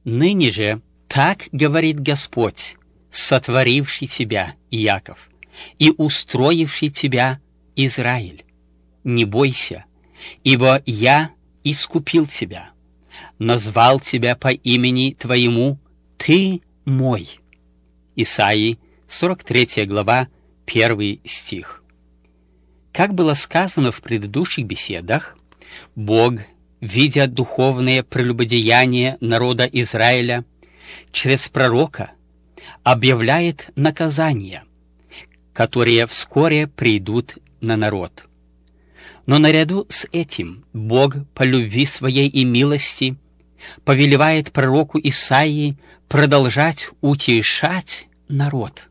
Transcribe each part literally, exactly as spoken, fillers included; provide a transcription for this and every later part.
Ныне же так говорит Господь, сотворивший тебя, Иаков, и устроивший тебя, Израиль. Не бойся, ибо я искупил тебя, назвал тебя по имени твоему, ты мой. Исаии, сорок третья глава, первый стих. Как было сказано в предыдущих беседах, Бог, видя духовное прелюбодеяние народа Израиля, через пророка объявляет наказания, которые вскоре придут на народ. Но наряду с этим Бог по любви своей и милости повелевает пророку Исаии продолжать утешать народ.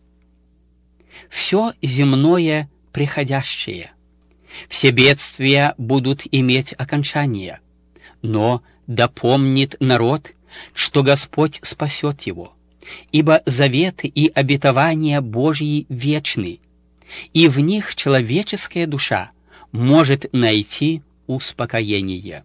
Все земное приходящее, все бедствия будут иметь окончание, но да помнит народ, что Господь спасет его, ибо заветы и обетования Божьи вечны, и в них человеческая душа может найти успокоение.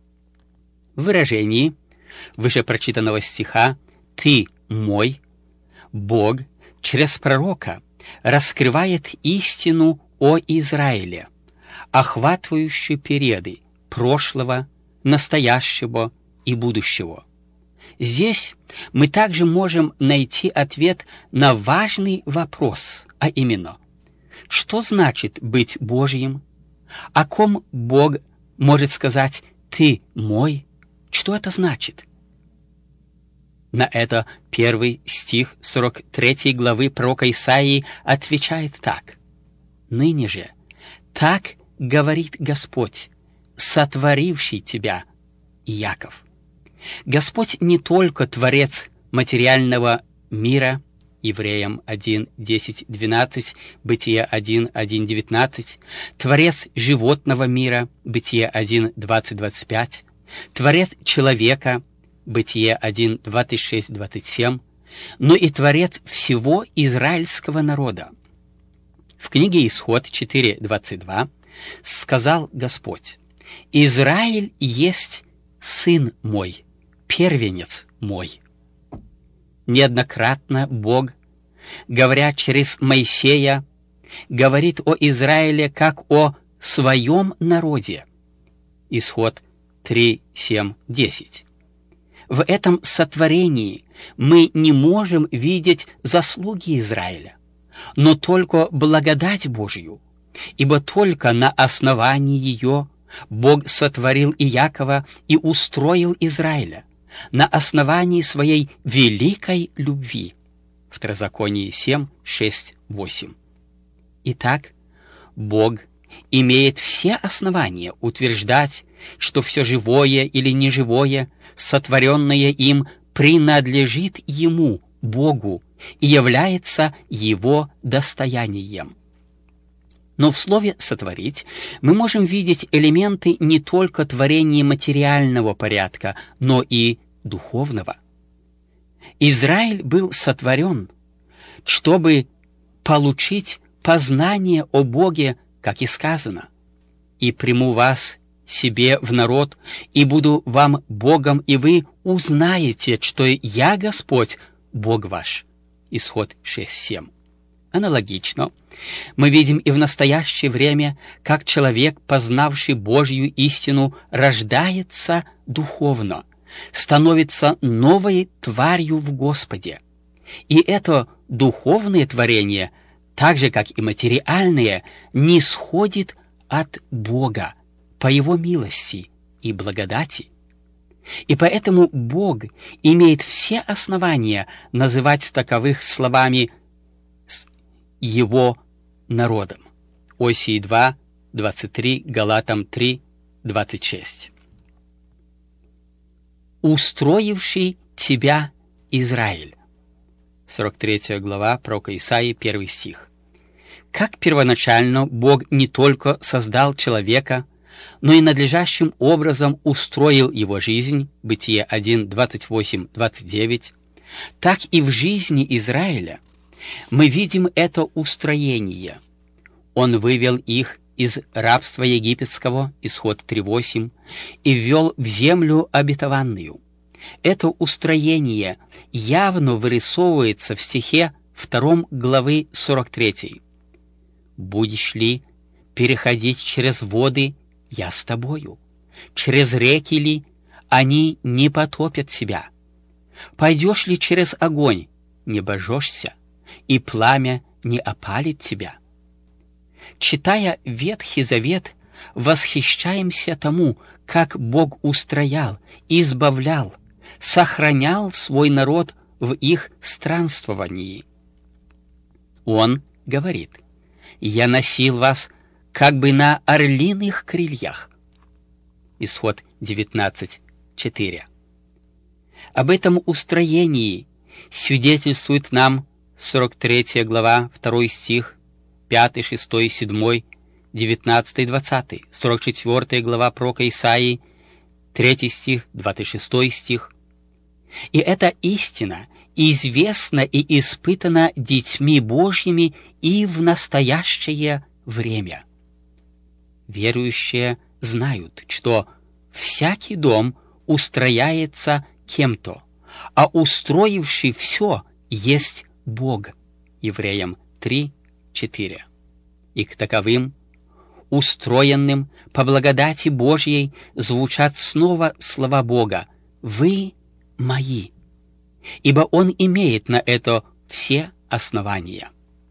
В выражении вышепрочитанного стиха «Ты мой» Бог через пророка раскрывает истину о Израиле, охватывающую периоды прошлого, настоящего и будущего. Здесь мы также можем найти ответ на важный вопрос, а именно, что значит быть Божьим? О ком Бог может сказать «ты мой»? Что это значит? На это первый стих сорок третьей главы пророка Исаии отвечает так: «Ныне же так говорит Господь, сотворивший тебя, Иаков». Господь не только Творец материального мира, Евреям один, десять, двенадцать, Бытие один, один, девятнадцать, Творец животного мира, Бытие один, двадцать, двадцать пять, Творец человека, Бытие один, двадцать шесть, двадцать семь, но и Творец всего израильского народа. В книге Исход четыре, двадцать два сказал Господь: «Израиль есть сын мой, первенец мой». Неоднократно Бог, говоря через Моисея, говорит о Израиле как о своем народе. Исход три, семь, десять. В этом сотворении мы не можем видеть заслуги Израиля, но только благодать Божью, ибо только на основании ее Бог сотворил Иакова и устроил Израиля, на основании своей великой любви. Второзаконие семь, шесть, восемь. Итак, Бог имеет все основания утверждать, что все живое или неживое, сотворенное им, принадлежит Ему, Богу, и является Его достоянием. Но в слове «сотворить» мы можем видеть элементы не только творения материального порядка, но и духовного. Израиль был сотворен, чтобы получить познание о Боге, как и сказано: «И приму вас себе в народ, и буду вам Богом, и вы узнаете, что я Господь, Бог ваш». Исход шесть, семь. Аналогично, мы видим и в настоящее время, как человек, познавший Божью истину, рождается духовно, становится новой тварью в Господе. И это духовное творение, так же, как и материальное, не сходит от Бога по Его милости и благодати. И поэтому Бог имеет все основания называть таковых словами Его народом. Осии два, двадцать три, Галатам три, двадцать шесть. «Устроивший тебя, Израиль». сорок третья глава пророка Исаии, первый стих. Как первоначально Бог не только создал человека, но и надлежащим образом устроил его жизнь, Бытие один, двадцать восемь, двадцать девять, так и в жизни Израиля мы видим это устроение. Он вывел их из рабства египетского, Исход три, восемь, и ввел в землю обетованную. Это устроение явно вырисовывается в стихе втором главы сорок третьей. «Будешь ли переходить через воды, я с тобою, через реки ли, они не потопят тебя. Пойдешь ли через огонь, не божешься, и пламя не опалит тебя». Читая Ветхий Завет, восхищаемся тому, как Бог устроял, избавлял, сохранял свой народ в их странствовании. Он говорит: «Я носил вас как бы на орлиных крыльях». Исход девятнадцать четыре. Об этом устроении свидетельствует нам сорок третья глава, второй стих, пятый, шестой, седьмой, девятнадцатый, двадцатый, сорок четвёртая глава пророка Исаии, третий стих, двадцать шестой стих. И эта истина известна и испытана детьми Божьими и в настоящее время. Верующие знают, что всякий дом устрояется кем-то, а устроивший все есть Бог. Евреям три четыре. И к таковым, устроенным по благодати Божьей, звучат снова слова Бога: «Вы мои», ибо Он имеет на это все основания.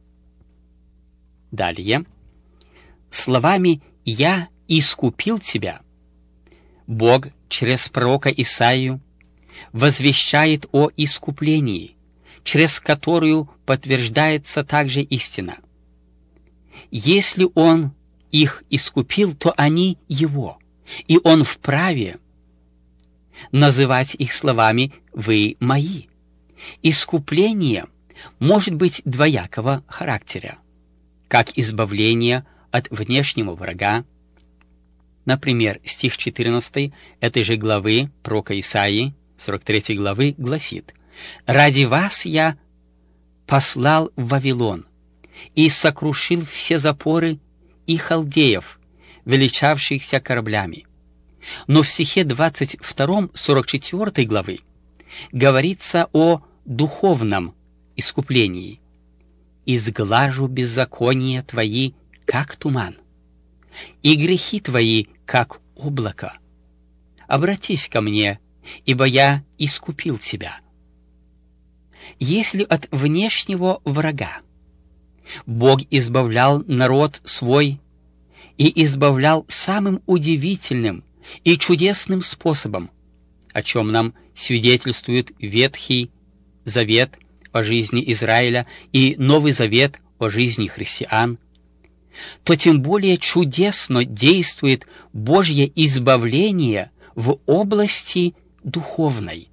Далее, словами «Я искупил тебя» Бог через пророка Исаию возвещает о искуплении, через которую подтверждается также истина. Если Он их искупил, то они Его, и Он вправе называть их словами «вы мои». Искупление может быть двоякого характера, как избавление от внешнего врага. Например, стих четырнадцатый этой же главы пророка Исаии, сорок третьей главы, гласит: «Ради вас я послал в Вавилон и сокрушил все запоры и халдеев, величавшихся кораблями». Но в стихе двадцать втором сорок четвёртой главы говорится о духовном искуплении: «Изглажу беззакония твои, как туман, и грехи твои, как облако. Обратись ко мне, ибо я искупил тебя». Если от внешнего врага Бог избавлял народ свой и избавлял самым удивительным и чудесным способом, о чем нам свидетельствует Ветхий Завет о жизни Израиля и Новый Завет о жизни христиан, то тем более чудесно действует Божье избавление в области духовной.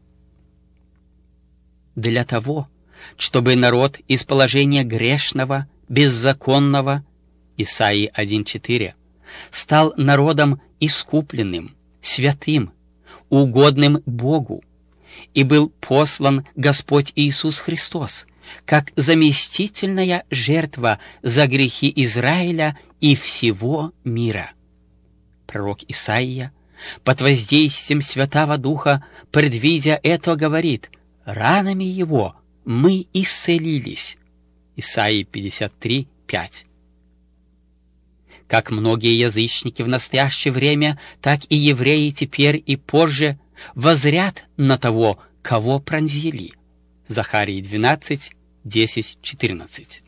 Для того, чтобы народ из положения грешного, беззаконного, Исаии один четыре, стал народом искупленным, святым, угодным Богу, и был послан Господь Иисус Христос как заместительная жертва за грехи Израиля и всего мира. Пророк Исаия под воздействием Святого Духа, предвидя это, говорит: «Ранами Его мы исцелились». Исаии пятьдесят три пять. Как многие язычники в настоящее время, так и евреи теперь и позже воззрят на того, кого пронзили. Захарии двенадцать десять четырнадцать.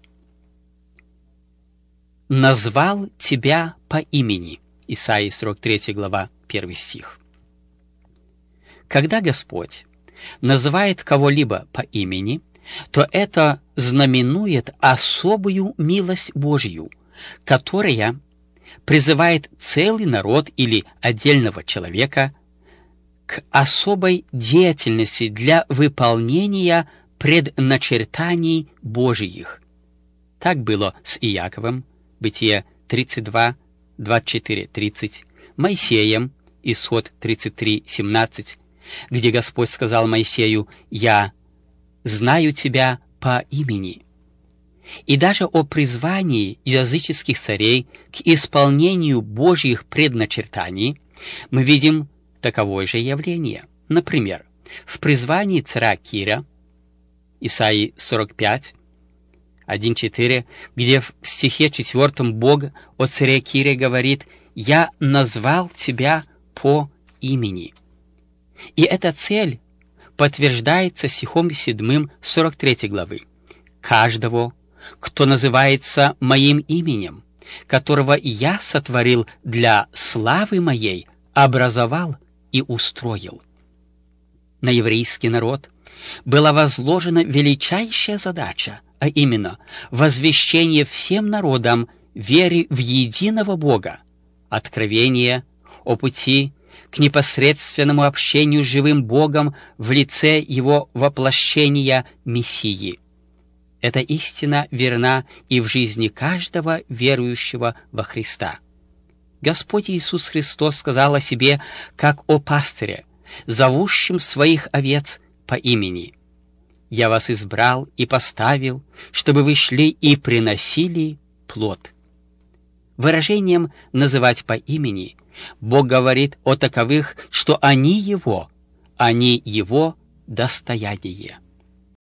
«Назвал тебя по имени». Исаии сорок третья глава, первый стих. Когда Господь называет кого-либо по имени, то это знаменует особую милость Божью, которая призывает целый народ или отдельного человека к особой деятельности для выполнения предначертаний Божьих. Так было с Иаковом, Бытие тридцать два, двадцать четыре тридцать, Моисеем, Исход тридцать три семнадцать, где Господь сказал Моисею: «Я знаю тебя по имени». И даже о призвании языческих царей к исполнению Божьих предначертаний мы видим таковое же явление. Например, В призвании царя Кира, Исаии сорок пять, один четыре, где в стихе четвертом Бог о царе Кире говорит: «Я назвал тебя по имени». И эта цель подтверждается стихом седьмым сорок третьей главы. «Каждого, кто называется моим именем, которого я сотворил для славы моей, образовал и устроил». На еврейский народ была возложена величайшая задача, а именно возвещение всем народам веры в единого Бога, откровение о пути к непосредственному общению с живым Богом в лице Его воплощения Мессии. Эта истина верна и в жизни каждого верующего во Христа. Господь Иисус Христос сказал о себе, как о пастыре, зовущем своих овец по имени: «Я вас избрал и поставил, чтобы вы шли и приносили плод». Выражением «называть по имени» Бог говорит о таковых, что они Его, они Его достояние.